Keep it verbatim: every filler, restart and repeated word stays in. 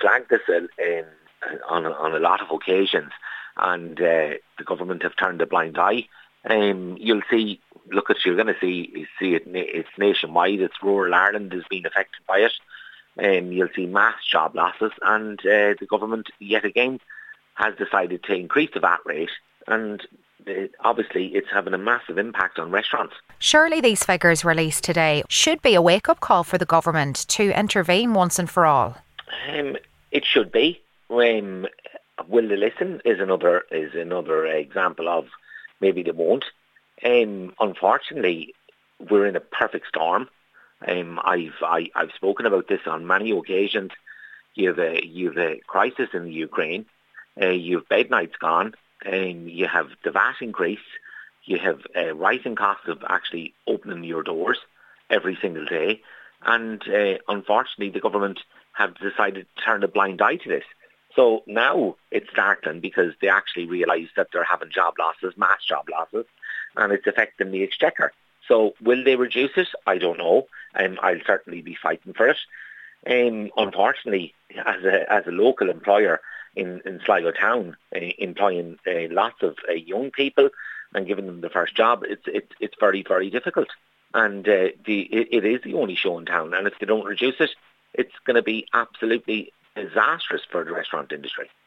flagged this in, in, on, on a lot of occasions, and uh, the government have turned a blind eye. Um, you'll see, look at, you're going to see, see it, it's nationwide, it's rural Ireland is being affected by it. Um, you'll see mass job losses, and uh, the government, yet again, has decided to increase the V A T rate, and uh, obviously it's having a massive impact on restaurants. Surely these figures released today should be a wake-up call for the government to intervene once and for all. Um, it should be. Um, will they listen is another is another example of maybe they won't. Um, unfortunately, we're in a perfect storm. Um, I've I, I've spoken about this on many occasions. You've a you've a crisis in the Ukraine. Uh, you've bed nights gone. Um, you have the V A T increase. You have uh, rising costs of actually opening your doors every single day. And uh, unfortunately, the government have decided to turn a blind eye to this. So now it's startling because they actually realise that they're having job losses, mass job losses, and it's affecting the exchequer. So will they reduce it? I don't know. Um, I'll certainly be fighting for it. Um, unfortunately, as a as a local employer in, in Sligo town, uh, employing uh, lots of uh, young people and giving them the first job, it's it's it's very, very difficult. And uh, the it, it is the only show in town. And if they don't reduce it, it's going to be absolutely disastrous for the restaurant industry.